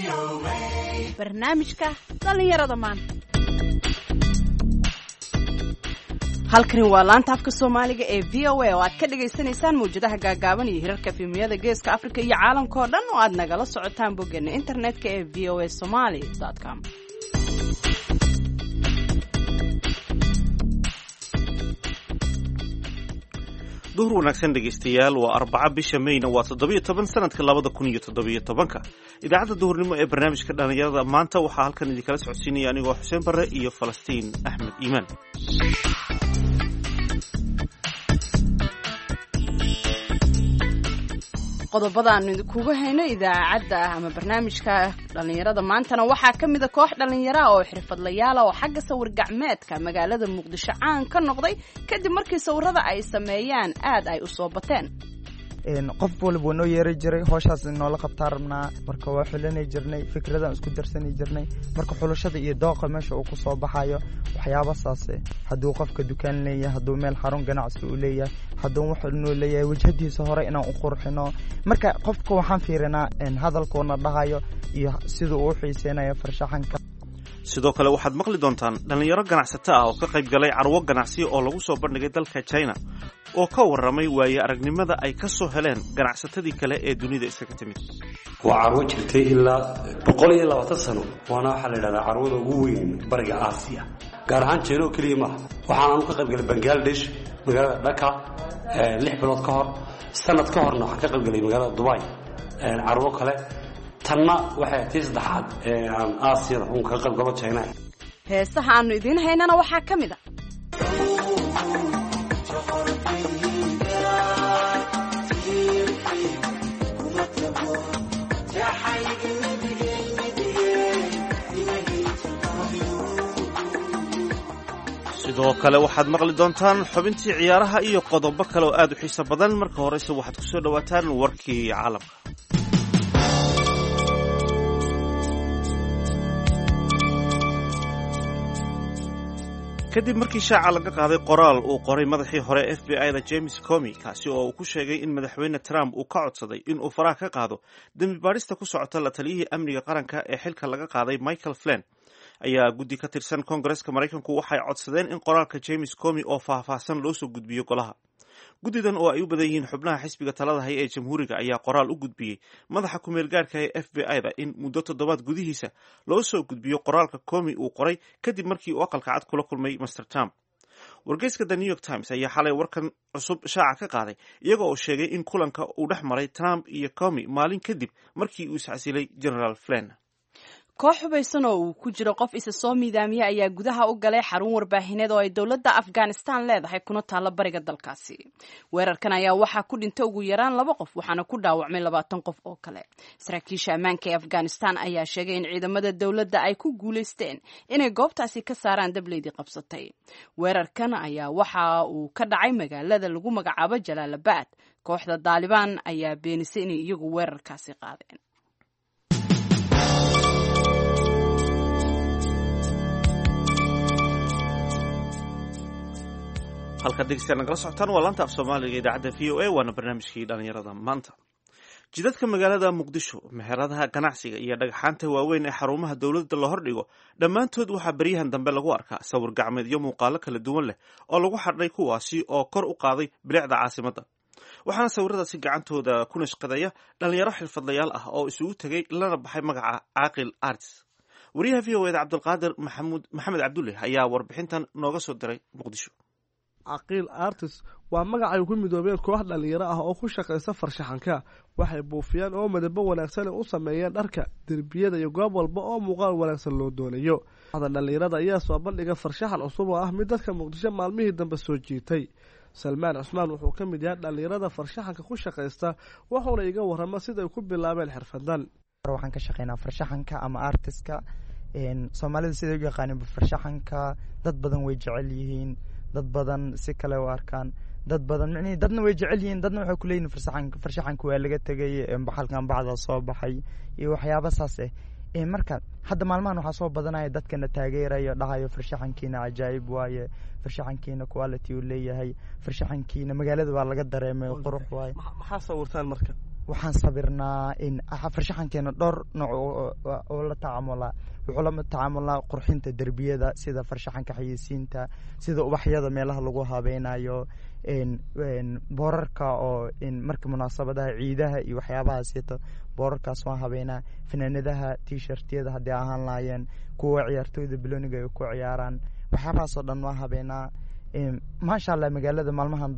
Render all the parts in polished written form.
barnaamijka dhalinyarada maanta. halkani waa laanta afka Soomaaliga ee VOA oo aad ka dhageysanaysaan mawjadaha gaagaaban iyo hirarka filimyada Geeska Afrika iyo caalamka oo dhan oo aad nagala socotaan boggeena internetka ee voasomali.com. duhur wanaagsan dhegeystayaal waa 4 bisha Mayna waa 17 sanadka 2017 idaacada duhurnimo ee barnaamijka dhalinyarada maanta waxaa halkan idin kala socodsiinaya anigoo Xuseen Barre iyo Falastiin Axmed Iimaan. qodobada aan idinku hayno idaacada ama barnaamijka dhalinyarada maantana waxaa kamid ah koox dhalinyaro oo xirfadlayaal oo xagga sawir gacmeedka magaalada Muqdisho caan ka noqday kadib markii sawirada ay sameeyaan aad ay u soo bateen. qof walba noo yeeray jiray hawshaas inoo la qabtaa rabnaa marka waa xulanay jirnay fikradan isku darsanay jirnay marka xulashada iyo dooqa meesha uu ku soo baxayo waxyaabo saase haduu qofka dukaan leeyahay haduu meel xarun ganacsi u leeyahay haduu wax inuu leeyahay wajhadiisa hore inaan u qurxino marka qofka waxaan fiirinaa hadalkoona dhahayo iyo sida uu xiiseenayo farshaxanka. sidoo kale waxaad maqli doontaan dhalinyaro ganacsato ah oo ka qayb galay carwo ganacsi oo lagu soo bandhigay dalka China oo ka waramay waaye aragnimada ay ka soo heleen ganacsatadii kale ee dunida isaga timid. waa carwo jirtay ilaa 120 sano waana waxa la yiraahdaa carwada ugu weyn bariga Aasiya gaar ahaan China oo kaliya ma waxaan ka qayb galay Bangladesh magaalada Dhaka 6 bilood ka hor sanad ka horna waxaan ka qayb galay magaalada Dubai carwo kale tanna waxay tii saddexaad aan Aasiyada uu ka qayb galo China. heesaha aanu idin haynana waxaa kamid ah sidoo kale waxaad maqli doontaan xubintii ciyaaraha iyo qodobo kale oo aad u xiiso badan marka horeyse waxaad ku soo dhawaataan warkii caalamka. kadib markii shaaca laga qaaday qoraal uu qoray madaxii hore FBI-da James Comey kaasi oo uu ku sheegay in madaxweyne Trump uu ka codsaday in uu faraha ka qaado dambi baarista ku socota la taliyihii amniga qaranka ee xilka laga qaaday Michael Flynn ayaa guddi ka tirsan Kongareeska Mareykanku waxay codsadeen in qoraalka James Comey oo faahfaahsan loo soo gudbiyo golaha. guddidan oo ay u badan yihiin xubnaha xisbiga talada haya ee jamhuuriga ayaa qoraal u gudbiyey madaxa ku-meel gaarka ee FBI-da in muddo 7 gudihiisa loo soo gudbiyo qoraalka Comey uu qoray kadib markii uu aqalka cad kula kulmay Mr. Trump. wargeyska The New York Times ayaa xalay warkan cusub shaaca ka qaaday iyaga oo sheegay in kulanka uu dhex maray Trump iyo Comey maalin kadib markii uu iscasilay General Flynn. koox hubaysan oo uu ku jiro qof isa soo miidaamiyay ayaa gudaha u galay xarun warbaahineed oo ay dowladda Afghanistan leedahay kuna taala bariga dalkaasi. weerarkan ayaa waxaa ku dhintay ugu yaraan 2 qof waxaana ku dhaawacmay 20 qof oo kale. saraakiisha ammaanka ee Afghanistan ayaa sheegay in ciidamada dowladda ay ku guuleysteen inay goobtaasi ka saaraan dableydii qabsatay. weerarkan ayaa waxa uu ka dhacay magaalada lagu magacaabo Jalalabad. kooxda Taliban ayaa beenisay inay iyagu weerarkaasi qaadeen. halka dhegeystayaal nagala socotaan waa laanta af Soomaaliga idaacada VOA waana barnaamijkii dhalinyarada maanta. jidadka magaalada Muqdisho meheradaha ganacsiga iyo dhagxaanta waaweyn ee xarumaha dawladda la hordhigo dhammaantood waxaa baryahan dambe lagu arkaa sawir gacmeed iyo muuqaalo kala duwan leh oo lagu xadhay kuwaasi oo kor u qaaday bilicda caasimadda. waxaana sawiradaasi gacantooda ku nashqadaya dhalinyaro xirfadlayaal ah oo isugu tegay lana baxay magaca Caaqil Arts. wariyaha VOA Cabdulqaadir Maxamed Cabdulle ayaa warbixintan nooga soo diray Muqdisho. Caaqil Arts waa magac ay ku midoobeen koox dhalinyaro ah oo ku shaqeysa farshaxanka. waxay buufiyaan oo madabo wanaagsan u sameeyaan dharka derbiyada iyo goob walba oo muuqaal wanaagsan loo doonayo. dhalinyarada ayaa soo bandhiga farshaxan cusub oo ah mid dadka Muqdisho maalmihii dambe soo jiitay. Salmaan Cusmaan wuxuu ka mid yahay dhalinyarada farshaxanka ku shaqeysta wuxuuna iga warramay sida ay ku bilaabeen xirfadan. waxaan ka shaqeynaa farshaxanka ama artiska Soomaalida sida u yaqaaneen farshaxanka dad badan way jecel yihiin dad badan si kale u arkaan dad badan dadna way jecel yihiin dadna waxay ku leeyihiin farshaxanka waa laga tagay baxalkan bacda soo baxay iyo waxyaabo saas marka hadda maalmahan waxa soo badanaya dadkana taageerayo dhahayo farshaxankiina ajaayib waaye farshaxankiina quality uu leeyahay farshaxankiina magaalada waa laga dareemay qurux waaye. maxaa sawirtaan marka waxaan sabirnaa farshaxankeena dhowr nooc oo la tacaamulaa wuxuu la tacaamulaa qurxinta derbiyada sida farshaxanka xayeysiinta sida ubaxyada meelaha lagu habeynayo boorarka oo marka munaasabadaha ciidaha iyo waxyaabaha sita boorarkaas waan habeynaa fanaanadaha t-shirtyada haddii ahaan lahaayeen kuwa ciyaartooyda biloniga ay ku ciyaaraan waxyaabahaasoo dhan waan habeynaa maasha allah magaalada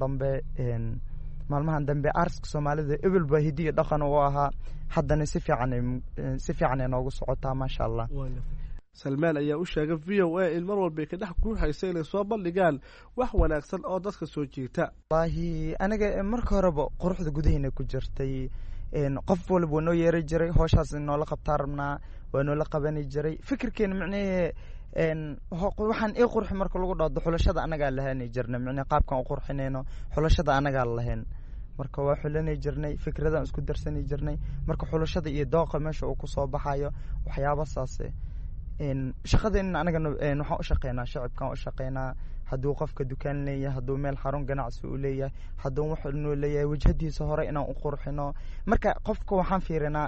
maalmahan dambe arska soomaalida ebelba hiddi iyo dhaqan u ahaa haddana si fiican ay noogu socotaa maasha allah. salmaan ayaa u sheegay v o a in mar walbay ka dhex guuxaysa inay soo bandhigaan wax wanaagsan oo dadka soo jiita. wallaahi aniga marka horeba quruxda gudaheyna ku jirtay qof walba waa noo yeeri jiray howshaas noola qabtaa rabnaa waa noola qabani jiray fikirkeena micnahee waxaan ii qurxi marka lagu dhado xulashada anagaa lahaani jirnay micnaa qaabkan u qurxinayno xulashada anagaa lahayn marka waa xulanay jirnay fikradaan isku darsani jirnay marka xulashada iyo dooqa meesha uu kusoo baxayo waxyaaba saase shaqadeena anagana waxaan u shaqeynaa shacabkaan u shaqeynaa hadduu qofka dukaan leeyahay hadduu meel xarun ganacsi u leeyahay hadduu wax noo leeyahay wajhadiisa hore inaan u qurxino marka qofka waxaan fiirinaa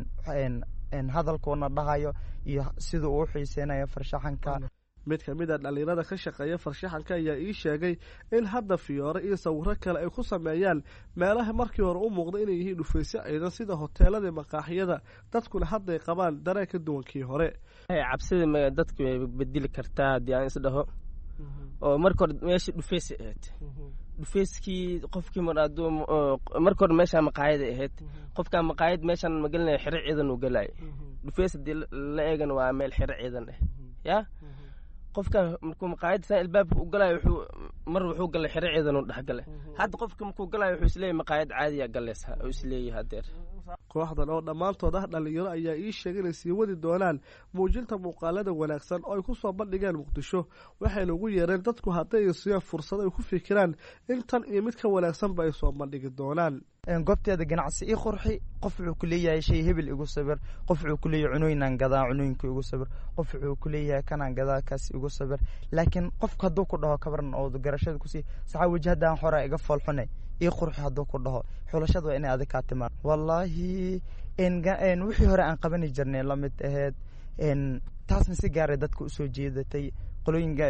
hadalkoona dhahayo iyo sida uu xiiseynayo farshaxanka. mid ka mid a dhalinyarada ka shaqeeya farshaxanka ayaa ii sheegay in hadda fiyoore iyo sawiro kale ay ku sameeyaan meelaha markii hore u muuqda inay yihiin dhufaysyo ciidan sida hoteelada maqaaxiyada dadkuna hadday qabaan dareen ka duwan kii hore. cabsida dadku way bedeli kartaa haddii aan isdhaho oo marka hore meesha dhufaysi ahayd dhufayskii qofkii marka hore meeshaa maqaayada ahayd qofkaa maqaayad meeshaan magalinaya xero ciidan uu galay dhufays haddii la eegana waa meel xero ciidan ah ya qofkan markuu maqaayadda saa albaabka u galaayo wuxuu galay xero ciidan uu dhexgalay hadda qofka markuu galaayo wuxuu isleeyahay maqaayad caadiya galaysa oo isleeyahay hadeer. kooxdan oo dhammaantood ah dhalinyaro ayaa ii sheegay inay sii wadi doonaan muujinta muuqaalada wanaagsan oo ay ku soo bandhigaan muqdisho waxayna ugu yeereen dadku hadday siiyaan fursad ay ku fikiraan in tan iyo mid ka wanaagsanba ay soo bandhigi doonaan. goobteeda ganacsi ii qurxi qof wuxuu ku leeyahay shay hebel igu sabir qof wuxuu ku leeyahay cunooyinaan gadaa cunooyinka igu sabir qof wuxuu ku leeyahay kanaan gadaa kaas igu sabir laakiin qofka hadduu ku dhaho kabaran oo garashada kusii saxa wajhadan hore iga foolxunay ii qurxi hadduu ku dhaho xulashada waa inay adig kaa timaan. wallaahi wixii hore aan qabani jirnay la mid ahayd taasna si gaaray dadka usoo jeedatay qolooyinka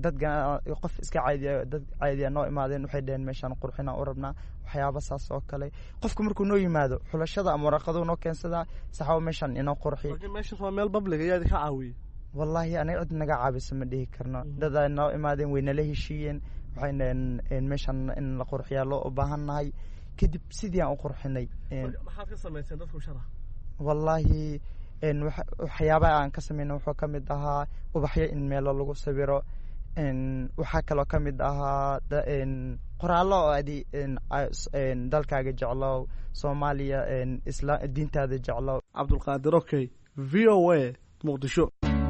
qof iska dad caadiya noo imaadeen waxay dhaheen meeshaan qurxina u rabnaa waxyaaba saas oo kale qofka markuu noo yimaado xulashada ama waraqado noo keensadaa saxaabo meeshaan inoo qurxi. meeshan waa meel public ayaa idinka caawiyey. wallaahi aniga cid naga caabisa ma dhihi karno dad ay noo imaadeen way nala heshiiyeen waxayna meeshaan in la qurxiyaa loo u baahannahay kadib sidii aan u qurxinay. maxaad ka samayseen dadku sharax. wallaahi waxyaabaha aan ka sameyna wuxuu ka mid ahaa ubaxyo in meelo lagu sawiro waxaa kaloo ka mid ahaa qoraallo oo adi dalkaaga jeclow soomaaliya diintaada jeclow. cabdulqaadir okay v o a muqdisho.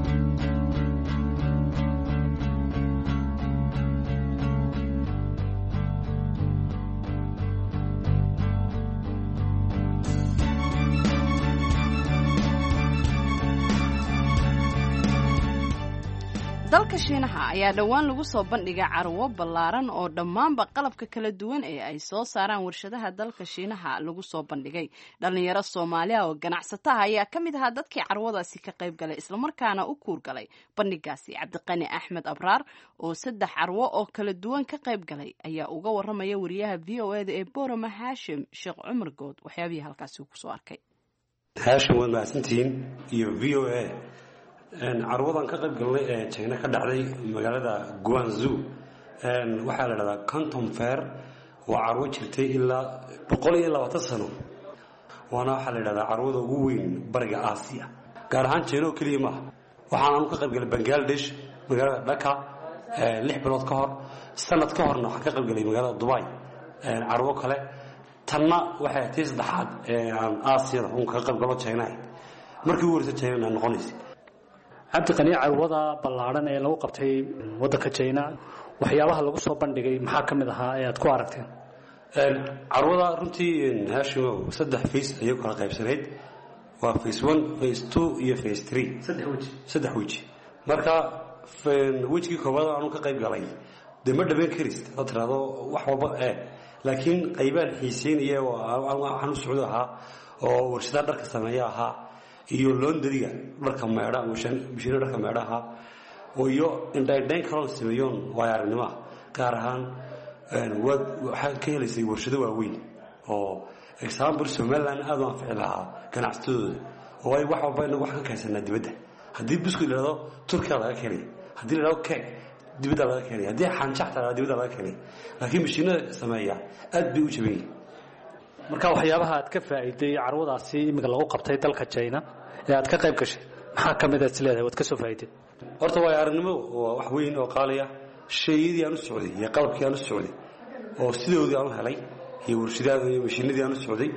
dalka shiinaha ayaa dhowaan lagu soo bandhigay carwo ballaaran oo dhammaanba qalabka kala duwan ee ay soo saaraan warshadaha dalka shiinaha lagu soo bandhigay. dhallinyaro soomaaliya oo ganacsataha ayaa ka mid ahaa dadkii carwadaasi ka qayb galay islamarkaana u kuurgalay bandhigaasi. cabdiqani axmed abraar oo 3 carwo oo kala duwan ka qayb galay ayaa uga waramaya wariyaha v o eda ee boorama haashim sheekh cumar good waxyaabihii halkaasi uu kusoo arkay. haashim waad mahadsantihiin iyo v o a carwadan ka qayb galnay ee China ka dhacday magaalada Guangzhou waxaa la dhahdaa Canton Fair waa carwo jirtay ilaa 120 sano waana waxaa la dhahdaa carwada ugu weyn bariga Aasiya gaar ahaan China oo kaliya ma waxaan ka qayb galay Bangladesh magaalada Dhaka 6 bilood ka hor sanad ka horna waxaan ka qayb galay magaalada Dubai carwo kale tanna waxay tahay saddexaad Aasiyada oo ka qayb galo China markii uu warsa China noqonaysay. cabdiqani carwada ballaaran ee lagu qabtay waddanka China waxyaabaha lagu soo bandhigay maxaa ka mid ahaa ee aad ku aragteen. carwada runtii haashimo 3 phase ayay kala qaybsanayd waa phase 1 phase 2 iyo phase 3 saddex waji marka wajigii koowaad aanu ka qayb galay dema dhameyn karist oo tirado wax walba laakiin qaybaan xiiseynaya waxaan u socdo ahaa oo warshadaha dharka sameeya ahaa iyo loondariga dharka meedha mishiino dharka meedha ahaa iyo indhaindhayn kaloon sameeyoon waayo aragnimoa gaar ahaan waxaa ka helaysay warshado waaweyn oo example somaliland aad u anfici lahaa ganacsatadooda oo ay wax walba inagu wax ka kaysanaa dibadda haddii buskud la idhahdo turkiya laga keenay haddii la idhahdo keeg dibadda laga keenay haddii xanjaxta la dibadda laga keenay laakiin mashiinada sameeya aad bay u jaban yihin marka waxyaabaha aad ka faa'iiday carwadaasi imika lagu qabtay dalka China ee aad ka qayb gashay maxaa ka mid ah isleedahay waad ka soo faa'iiday horta waa aragnimo waa wax weyn oo qaaliya shayadii aan u socday iyo qalabkii aan u socday oo sidoodii aan u helay iyo warshadaha iyo mashiinadii aan u socday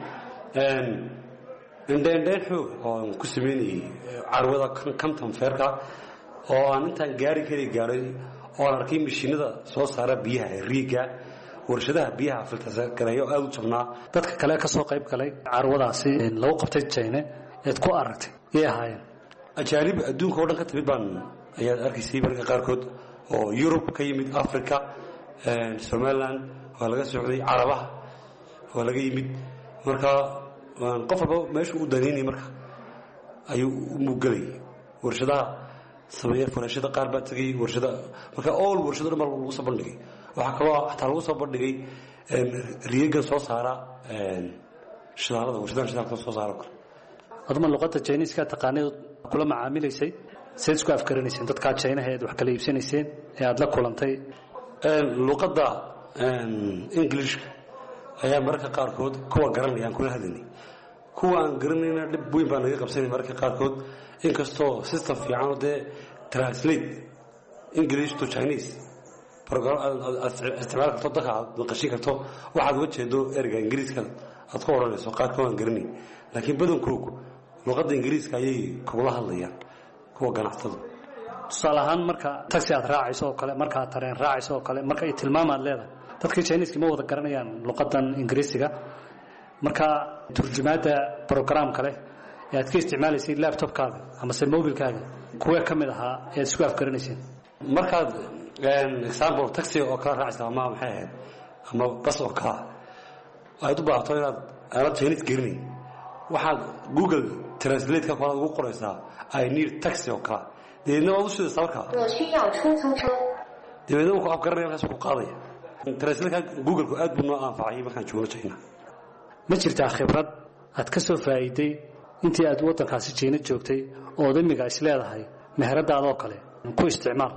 indhaindhayn xoog oo aan ku sameynayay carwada Canton Fairka oo aan intaan gaaray oo aan arkay mashiinada soo saara biyaha riiga warshadaha biyaha filtargareeyo aad u jabnaa dadka kale ka soo qayb galay carwadaasi lagu qabtay China ee ku aragtay ee ahaayeen ajaanib adduunka oo dhan ka timid baan ayaa arkaysay marka qaarkood oo Europe ka yimid Africa Somaliland waa laga socday Carabaha waa laga yimid marka qof walba meesha uu daneynay marka ayuu u mugalay warshadaha sameeya farashada qaar baa tagay warshada marka all warshado dhan lagu soo bandhigay waxa kaloo xataa lagu soo bandhigay riyaga soo saara shidaalada warshadaha shidaalka soo saara aduma luqadda Chinese ka taqaanid kula macaamilaysay sidoo ku afkaranaysay dadka China ee wax kala iibsanaysay ee aad la kulantay luqadda English ayaa marka qaarkood kuwa garanayaan kula hadlaynay kuwa aan garanayna dib weyn baan laga qabsanay marka qaarkood inkastoo system fiican oo translate English to Chinese program isticmaal karto dadka qashin karto waxaad wajeedo ereyga Ingiriiska aad ku oranayso qaarkood aan garanay laakiin badankoodu luqadda Ingiriiska ayay kula hadlayaan kuwa ganacsatada tusaale ahaan marka taxi aad raacayso oo kale marka tareen raacayso oo kale marka ay tilmaamaad leedahay dadka Chinese ma wada garanayaan luqadan Ingiriisiga marka turjumaada program kale ee aad ka isticmaalaysay laptopkaaga ama mobilkaaga kuwa kamid aha ee isku afgaranaysay marka example taxi oo kala raacaysa ama maxay ahayd ama bas oo kala aad u baahato inaad Chinese garanay waxaad Google Translate ka kala ugu qoraysaa I need taxi oo kala deedna waad u sida sawirka deedna ku afgaranaysaa isku qaadaya Translate Google ku aad buu noo anfacay markaan joogno China ma jirtaa khibrad aad ka soo faa'iiday intii aad wadankaasi China joogtay oo damiga is leedahay meheradaada oo kale ku isticmaal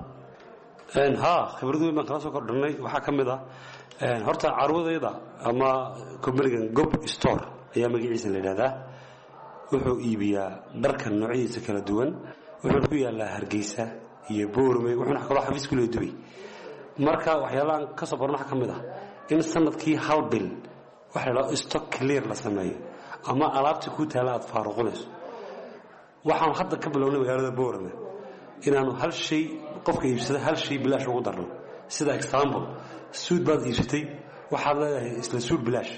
khibrad weyn baan kala soo kordhinay waxaa ka mid ah horta carwadayda ama company-gan Gob Store ayaa magaciisa la yiraahdaa wuxuu iibiyaa dharka noocyadiisa kala duwan wuxuu ku yaalaa Hargeysa iyo Boorame wuxuuna kaloo xafiis ku leeyahay marka waxyaabahan ka soo barno waxa ka mid ah in sanadkii hal bil waxa la stock clear la sameeyo ama alaabta ku taala aad faaruqinayso waxaan hadda ka bilownay magaalada Boorame inaanu hal shay qofka iibsada hal shay bilaash ugu darno sida example suud baad iibsatay waxaad leedahay isla suud bilaash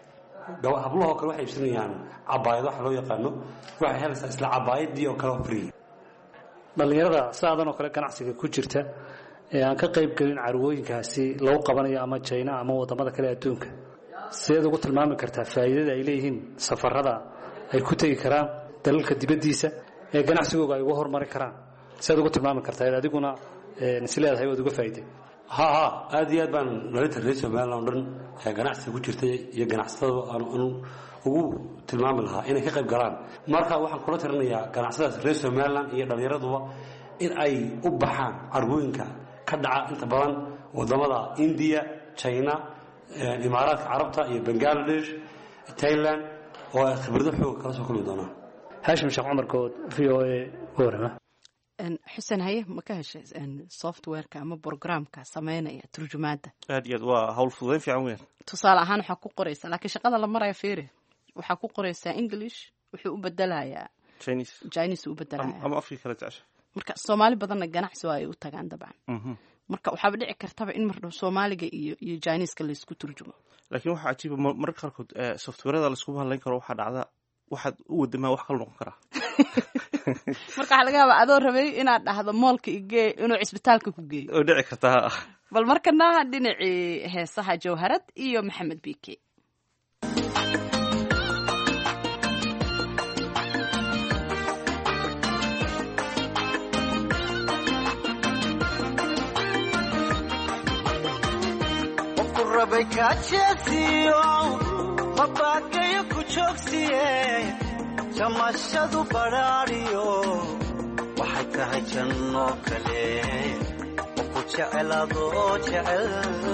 hablaha kale waxay iibsanayaan cabaayad wax loo yaqaano waxay helaysaa isla cabaayadii oo kale free dhalinyarada saadan oo kale ganacsiga ku jirta ee aan ka qayb galin carwooyinkaasi lagu qabanayo ama China ama wadamada kale adduunka sidee ugu tilmaami kartaa faa'iidada ay leeyihiin safarada ay ku tagi karaan dalalka dibadiisa ee ganacsigooda ay ugu horumari karaan sidee ugu tilmaami kartaa adiguna isleedahay wad uga faa'iiday aad iyo aad baan dhalinta reer Somaliland dhan ee ganacsiga ku jirtay iyo ganacsatada aan ugu tilmaami lahaa inay ka qayb galaan marka waxaan kula tirinayaa ganacsatada reer Somaliland iyo dhalinyaraduba in ay u baxaan carwooyinka ka dhaca inta badan wadamada India China Imaaraadka Carabta iyo Bangladesh Thailand oo khibrado xoog kala soo kulmi doonaan Hashim Sheekh Umar Good VOA Boorama xuseen haye ma ka heshay software-ka ama programka sameynaya turjumaada aad iyo waa hawl fududeyn fiican weyn tusaale ahaan waxa ku qoraysa laakiin shaqada la marayo fiiri waxa ku qoraysa English wuxuu u bedelayaa Chinese u bedelayaa ama afki kala taashay marka Soomaali badan ganacsi ay u tagaan dabcan marka waxa dhici kartaba in mardo Soomaaliga iyo Chinese-ka la isku turjumo laakiin waxa ajiib marka qaarkood software-da la isku hadlayn karo waxa dhacda waxaad u wadamaa wax kala noqon kara marka waxa laga yaabaa adoo rabay inaad dhahdo moolka igee inuu cisbitaalka ku geeyo oo dhici kartaa bal markana dhinacii heesaha jawharad iyo maxamed biike. rabay kaajesiyo mabagayo ku joogsiye jamashadu badhaadhiyo waxay tahay janno kale oo ku jecelaadoo jecel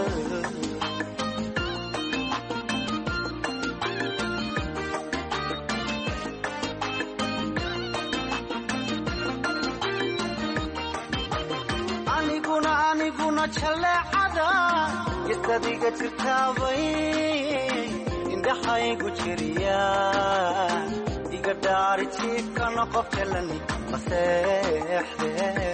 aniguna jaleecada isadiga jirtaabay indhaxaygu jiriya iga dhaari jiifkana qof jalani maseexde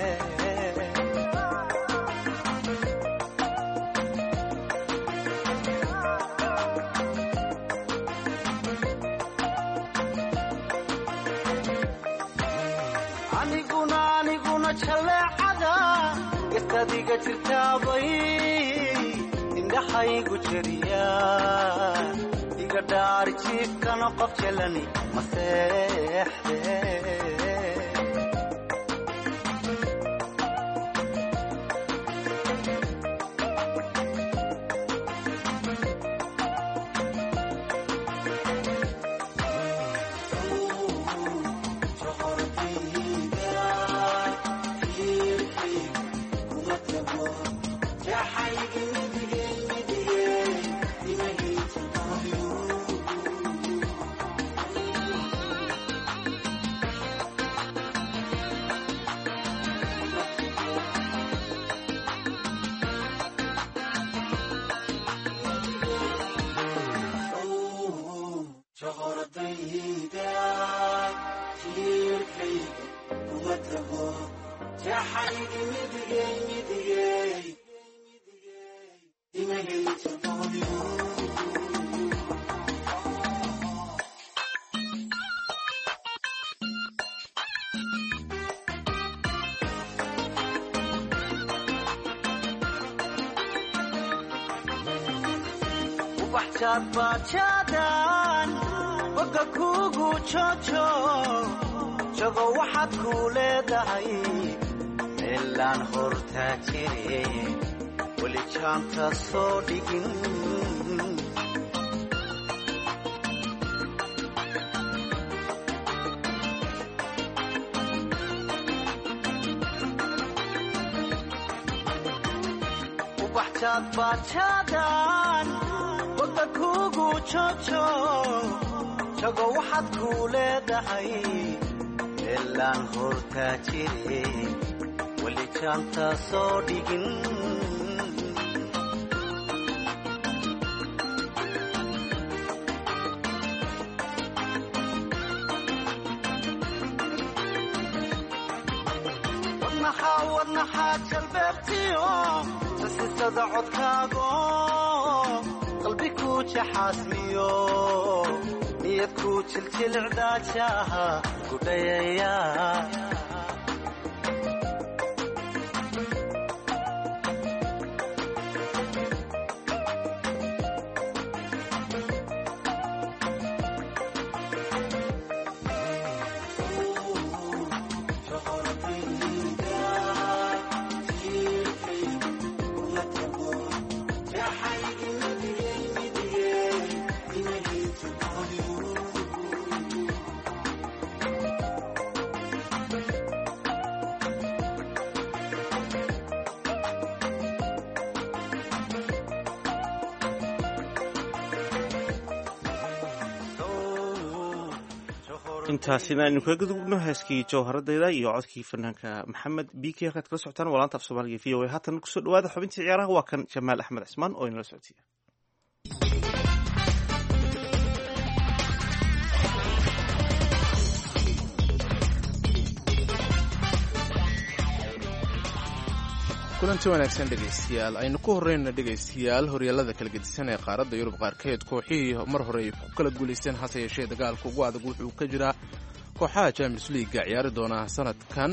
aniguna jaleecada isadiga jirtaabay indhaxaygu jiriya iga dhaari jiifkana qof jalani maseexde bajadan boga kugu jojo jago waxaad ku leedahay meelaan hortaa jire weli jaanta soo dhigin bajadan boga kugu jojo jago waxaad ku leedahay meelaan hortaa jire weli jaanta soo dhigin wadnaxaa jalbeebtiyo sasisada codkaago qalbi ku jaxaasmiyo niyad ku jiljilcdaajaha gudhayaya intaasina aynu kaga gudubno heeskii jawharadayda iyo codkii fanaanka maxamed biki halkaad kala socotaan waa laanta af soomaaliga v o a haatan kusoo dhawaada xubintii ciyaaraha waa kan jamaal axmed cismaan oo inala socodsiiya kulanti wanaagsan dhegaystayaal aynu ku horreyna dhegaystayaal horyaalada kala gedisan ee qaaradda yurub qaarkeed kooxihii mar hore ay ku kala guulaysteen hase yeeshee dagaalka ugu adag wuxuu ka jiraa kooxaha champions leaga ciyaari doona sanadkan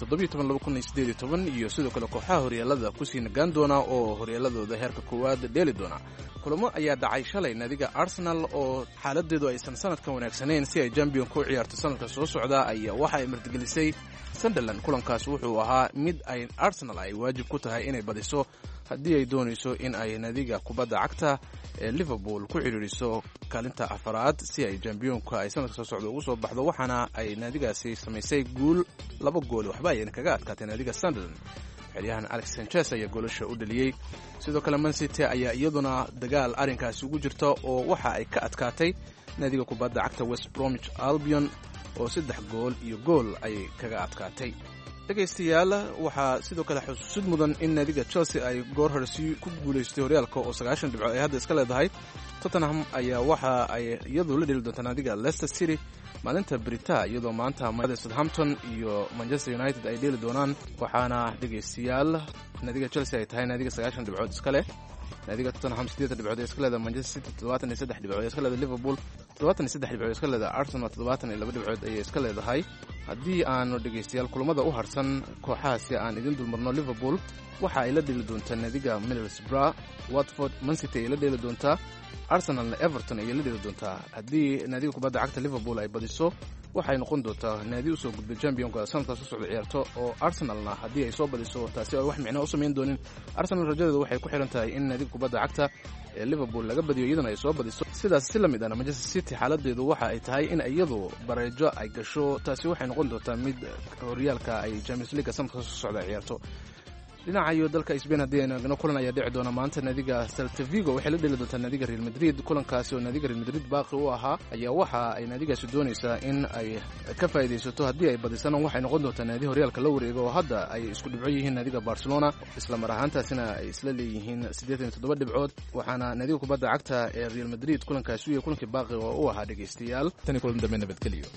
iyo sidoo kale kooxaha horyaalada kusii nagaan doona oo horyaaladooda heerka koowaad dheeli doona. kulamo ayaa dhacay shalay naadiga Arsenal oo xaaladeedu aysan sanadkan wanaagsanayn si ay championka u ciyaarto sanadka soo socda ayaa waxa ay martigelisay Sunderland. kulankaas wuxuu ahaa mid ay Arsenal ay waajib ku tahay inay badiso haddii ay doonayso in ay naadiga kubadda cagta ee Liverpool ku xiriiriso kaalinta afaraad si ay championka ay sanadka soo socda ugu soo baxdo, waxaana ay naadigaasi samaysay guul 2 gool waxba ay kaga adkaatay naadiga Sunderland. xilyahan Alex Sanchez ayaa goolasha u dhaliyay. sidoo kale Man City ayaa iyaduna dagaal arrinkaasi ugu jirta oo waxa ay ka adkaatay naadiga kubadda cagta West Bromwich Albion oo 3 gool iyo gool ay kaga adkaatay. dhegaystayaal waxaa sidoo kale xusuusid mudan in naadiga Chelsea ay goor hore ku guuleystay horyaalka oo 90 dhibcood ay hadda iska leedahay. Tottenham ayaa waxa ay iyadoo la dheli doonta naadiga Leicester City maalinta Britaa, iyadoo maanta Southampton iyo Manchester United ay dheeli doonaan. waxaana dhegaystayaal naadiga Chelsea ay tahay naadiga 90 dhibcood iska leh, naadiga Tottenham 8 dhibcood iska leedahay, Manchester City 73 dhibcood iska leedahay, Liverpool 73 dhibcood iska leedahay, Arsenal 72 dhibcood ay iska leedahay. haddii aanu dhegaystayaal kulamada u harsan kooxahaasi aan idin dulmarno, Liverpool waxa ay la dheli doontaa naadiga Middlesbrough, Watford Man City ay la dheli doontaa, Arsenalna Everton ay la dheli doontaa. haddii naadiga kubadda cagta Liverpool ay badiso waxay noqon doontaa naadi u soo gudbay championka sanadka soo socda ciyaarto, oo Arsenalna haddii ay soo badiso taasi ay wax micno u sameyn doonin. Arsenal rajadeedu waxay ku xiran tahay in naadiga kubadda cagta ee Liverpool laga badiyo iyadana ay soo badiso. sidaas si la mid ah Manchester City xaaladeedu waxa ay tahay in iyadu bareejo ay gasho, taasi waxay noqon doontaa mid horyaalka ay Champions League sanadka soo socda ciyaarto. dhinaca iyo dalka Spain haddii ay nagano kulan ayaa dhici doona maanta. naadiga Celta Vigo waxay la dheli doontaa naadiga Real Madrid. kulankaasi oo naadiga Real Madrid baaqi u ahaa ayaa waxa ay naadigaasi doonaysaa in ay ka faa'iidaysato. haddii ay badisana waxay noqon doontaa naadi horyaalka la wareego oo hadda ay isku dhibco yihiin naadiga Barcelona, isla mar ahaantaasina ay isla leeyihiin 87 dhibcood. waxaana naadiga kubadda cagta ee Real Madrid kulankaasi iyo kulankii baaqi oo u ahaa dhegaystayaal. tani kulan dambe nabadgeliyo.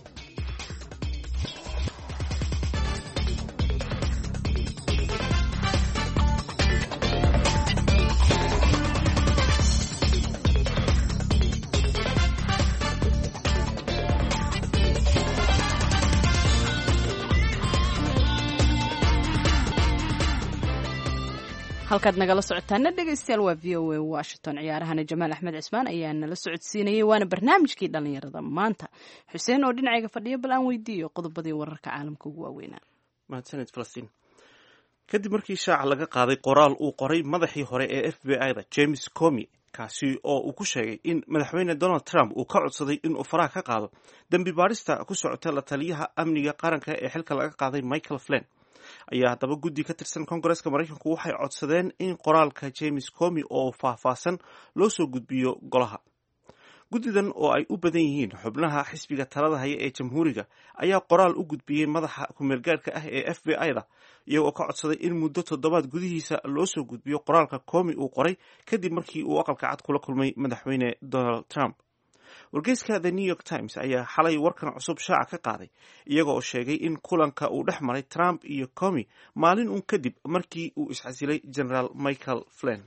halkaad nagala socotaana dhegaystayaal waa v o a Washington. ciyaarahana Jamaal Axmed Cismaan ayaa nala socodsiinayay, waana barnaamijkii dhalinyarada maanta. xuseen oo dhinacayga fadhiya, bal aan weydiiyo qodobadii wararka caalamka ugu waaweynaa. mahadsanid Falastiin. kadib markii shaaca laga qaaday qoraal uu qoray madaxii hore ee FBI-da James Comey, kaasi oo uu ku sheegay in madaxweyne Donald Trump uu ka codsaday inuu faraha ka qaado dambi baarista ku socota la taliyaha amniga qaranka ee xilka laga qaaday Michael Flynn, ayaa haddaba guddi ka tirsan Koongareeska Maraykanku waxay codsadeen in qoraalka James Comey oo faahfaahsan loo soo gudbiyo golaha. guddidan oo ay u badan yihiin xubnaha xisbiga talada haya ee jamhuuriga ayaa qoraal u gudbiyey madaxa ku-meelgaadhka ah ee FBI-da, iyagoo ka codsaday in muddo 7 gudihiisa loo soo gudbiyo qoraalka Comey uu qoray kadib markii uu aqalka cad kula kulmay madaxweyne Donald Trump. wargeyska The New York Times ayaa xalay warkan cusub shaaca ka qaaday, iyaga oo sheegay in kulanka uu dhex maray Trump iyo Comey maalin uun kadib markii uu iscasilay General Michael Flynn.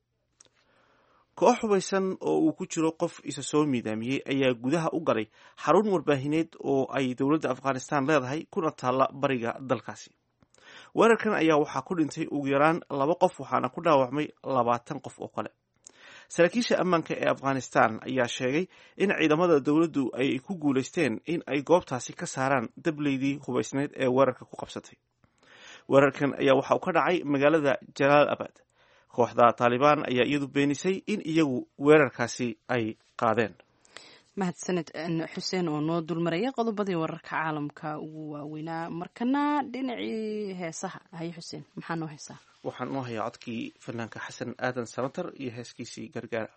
koox hubaysan oo uu ku jiro qof isa soo miidaamiyey ayaa gudaha u galay xarun warbaahineed oo ay dowladda Afghanistan leedahay kuna taalla bariga dalkaasi. weerarkan ayaa waxaa ku dhintay ugu yaraan 2 qof, waxaana ku dhaawacmay 20 qof oo kale. saraakiisha ammaanka ee Afghanistan ayaa sheegay in ciidamada dowladdu ay ku guulaysteen in ay goobtaasi ka saaraan dableydii hubaysneed ee weerarka ku qabsatay. weerarkan ayaa waxa uu ka dhacay magaalada Jalaalabad. kooxda Taliban ayaa iyadu beenisay in iyagu weerarkaasi ay qaadeen. mahadsanid xuseen oo noo dulmaraya qodobadii wararka caalamka ugu waaweynaa. markana dhinacii heesaha. haye xuseen, maxaa noo heesaa? waxaan noo hayaa codkii fanaanka xasan aadan samatar iyo heeskiisii gargaara.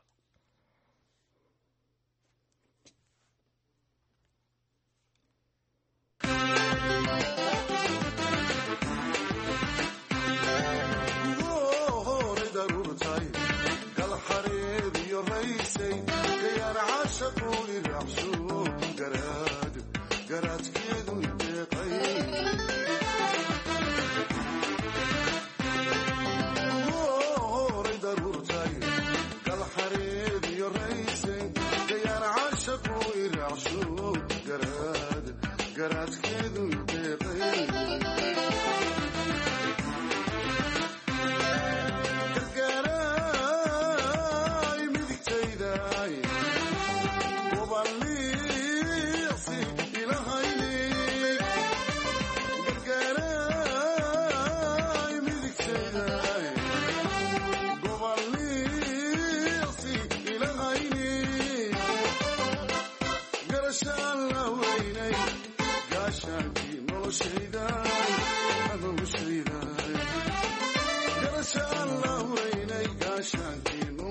Hare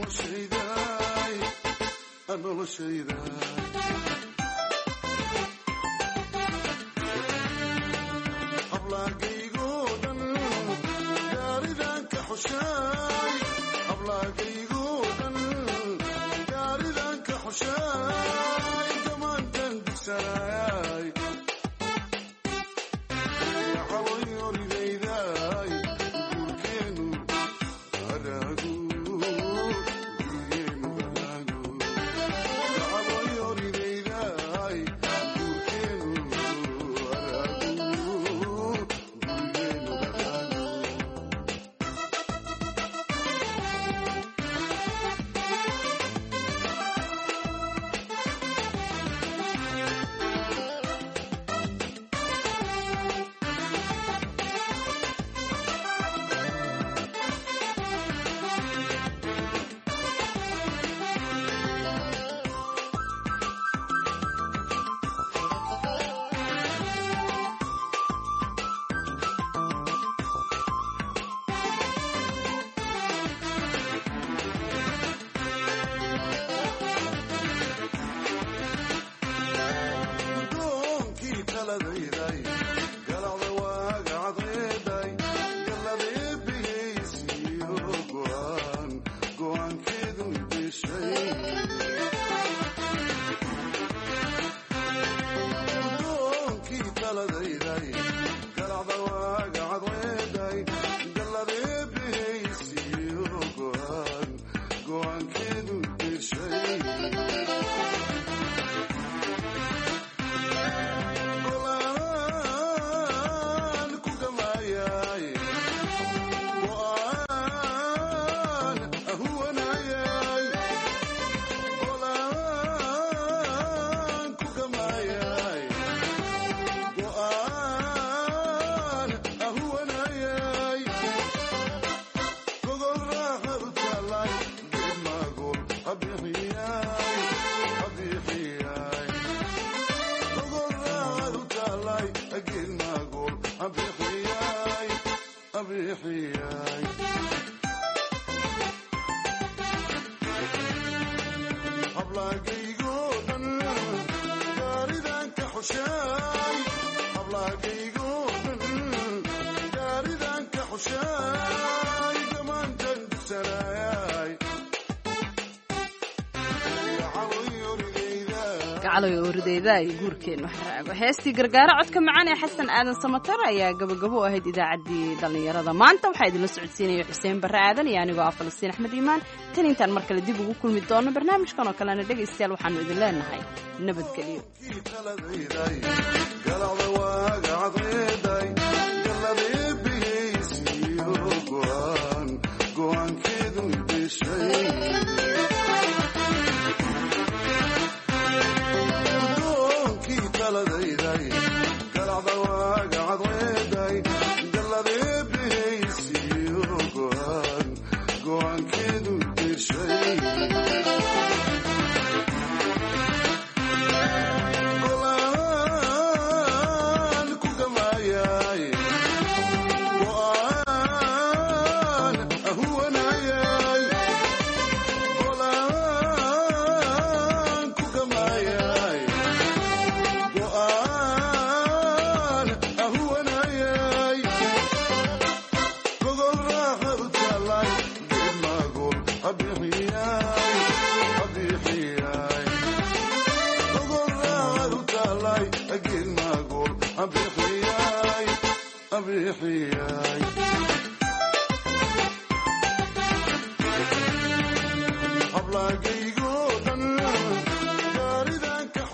heestii gargaaro codka macaan ee xasan aadan samatar ayaa gabagabo u ahayd idaacaddii dhallinyarada maanta waxaa idinla socodsiinaya xuseen barre aadan iyo anigoo ah falastiin axmed iimaan tan intaan mar kale dib ugu kulmi doono barnaamijkan oo kalena dhegaystayaal waxaanu idin leenahay nabadgelyo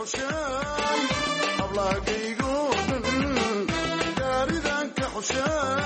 Ablaagaygo dhan gaaridan ka xushay